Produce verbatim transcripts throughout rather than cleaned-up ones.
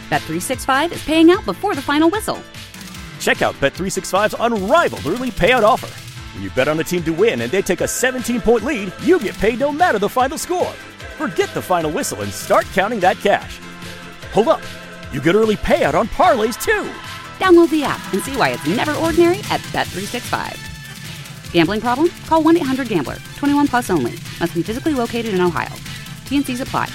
Bet three sixty-five is paying out before the final whistle. Check out Bet three sixty-five's unrivaled early payout offer. When you bet on a team to win and they take a seventeen-point lead, you get paid no matter the final score. Forget the final whistle and start counting that cash. Hold up. You get early payout on parlays, too. Download the app and see why it's never ordinary at Bet three sixty-five. Gambling problem? Call one eight hundred gambler. twenty-one plus only. Must be physically located in Ohio. T and Cs apply.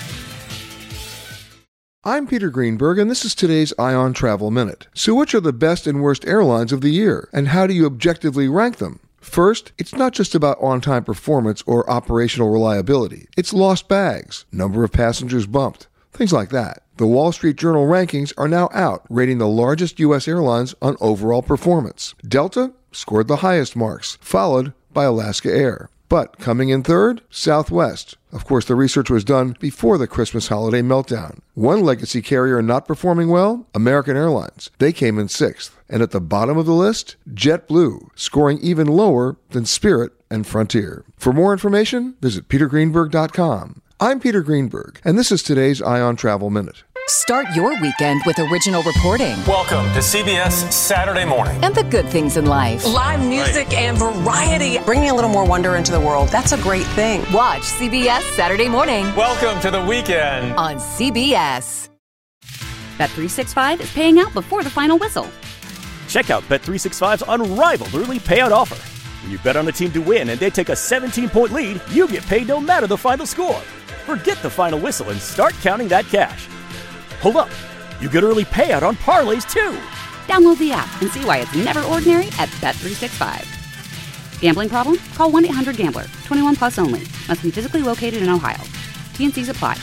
I'm Peter Greenberg, and this is today's Ion Travel Minute. So which are the best and worst airlines of the year, and how do you objectively rank them? First, it's not just about on-time performance or operational reliability. It's lost bags, number of passengers bumped, things like that. The Wall Street Journal rankings are now out, rating the largest U S airlines on overall performance. Delta scored the highest marks, followed by Alaska Air. But coming in third, Southwest. Of course, the research was done before the Christmas holiday meltdown. One legacy carrier not performing well, American Airlines. They came in sixth. And at the bottom of the list, JetBlue, scoring even lower than Spirit and Frontier. For more information, visit peter greenberg dot com. I'm Peter Greenberg, and this is today's Ion Travel Minute. Start your weekend with original reporting. Welcome to C B S Saturday Morning. And the good things in life. Live music right. and variety. Bringing a little more wonder into the world. That's a great thing. Watch C B S Saturday Morning. Welcome to the weekend. On C B S. Bet three sixty-five is paying out before the final whistle. Check out Bet three sixty-five's unrivaled early payout offer. When you bet on a team to win and they take a seventeen-point lead, you get paid no matter the final score. Forget the final whistle and start counting that cash. Hold up. You get early payout on parlays, too. Download the app and see why it's never ordinary at Bet three sixty-five. Gambling problem? Call one eight hundred gambler. twenty-one plus only. Must be physically located in Ohio. T and Cs apply.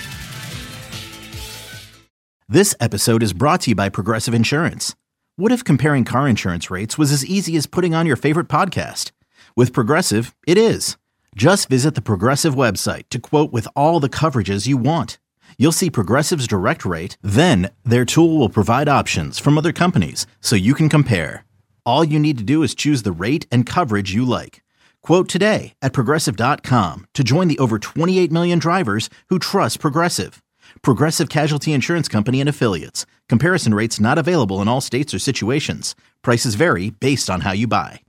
This episode is brought to you by Progressive Insurance. What if comparing car insurance rates was as easy as putting on your favorite podcast? With Progressive, it is. Just visit the Progressive website to quote with all the coverages you want. You'll see Progressive's direct rate, then their tool will provide options from other companies so you can compare. All you need to do is choose the rate and coverage you like. Quote today at progressive dot com to join the over twenty-eight million drivers who trust Progressive. Progressive Casualty Insurance Company and Affiliates. Comparison rates not available in all states or situations. Prices vary based on how you buy.